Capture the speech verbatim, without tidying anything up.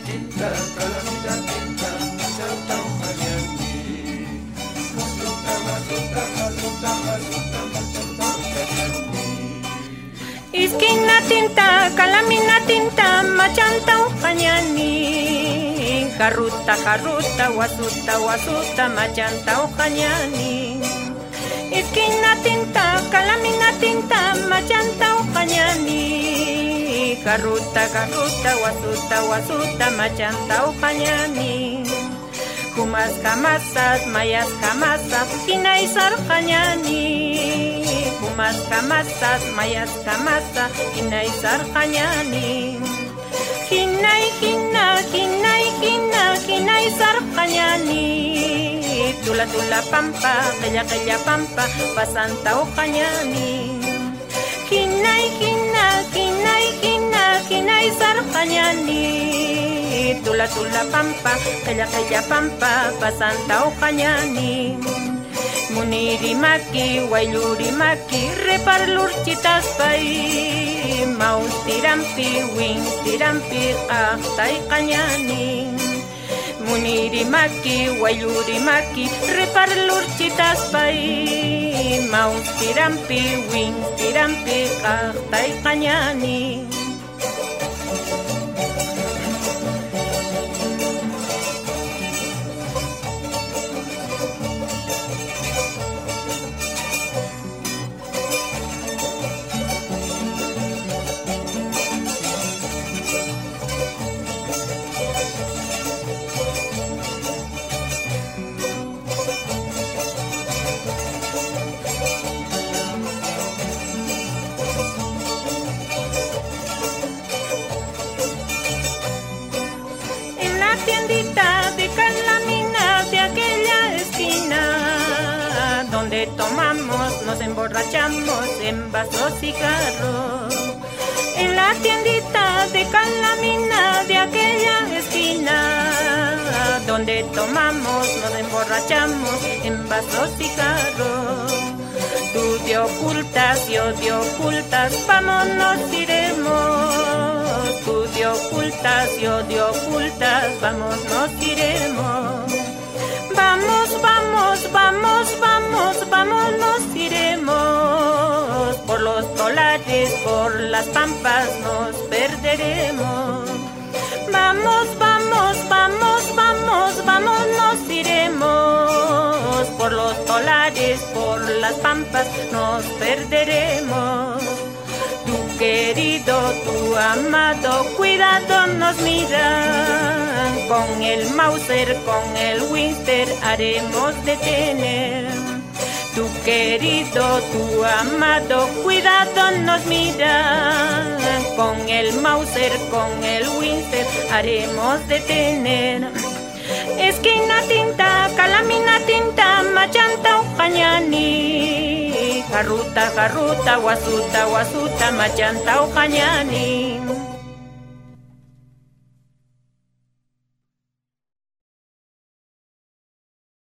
tinta, calamina tinta, machanta ujañani. Masuta, masuta, masuta, masuta, machanta ujañani. Isquina tinta, calamina tinta, machanta ujañani. Jarruta, jarruta, guasuta, guasuta, machanta ujañani. Esquina tinta, calamina tinta, machanta ujañani. Garruta, garruta, guasuta, guasuta, machanta ujañani. Kumas kamasas, mayas kamasas, hinay sarjañani. Kumas kamasas, mayas kamasas, hinay sarjañani. Hinay, hina, hinay, hina, hinay sarjañani. Tula tula pampa, qilla qilla pampa, pasanta ujañani. Hinay, hina, hinay, hina, hinay sarjañani. Tula tula pampa, qilla qilla pampa, pasanta ujañani. Munirimaki, waylurimaki, reparlurchitaspay. Maus tirampi, wings tirampi, qaqtay qañani. Munirimaki, waylurimaki, reparlurchitaspay. Maus tirampi, wings tirampi, qaqtay qañani. Tiendita de calamina de aquella esquina, donde tomamos, nos emborrachamos en vasos y cigarros. En la tiendita de calamina de aquella esquina, donde tomamos, nos emborrachamos en vasos y cigarros. Tú de ocultas, yo de ocultas, vámonos iremos. Tú de ocultas, yo de ocultas, vamos, nos iremos. Vamos, vamos, vamos, vamos, vamos, nos iremos. Por los dólares, por las pampas, nos perderemos. Vamos, vamos, vamos, vamos, vamos, nos iremos. Por los dólares, por las pampas, nos perderemos. Tu querido, tu amado, cuidado nos miran. Con el Mauser, con el Winster, haremos detener. Tu querido, tu amado, cuidado nos miran. Con el Mauser, con el Winster, haremos detener. Esquina tinta, calamina tinta, machanta ujañani. Garruta, garruta, guasuta, guasuta, machanta ujañani.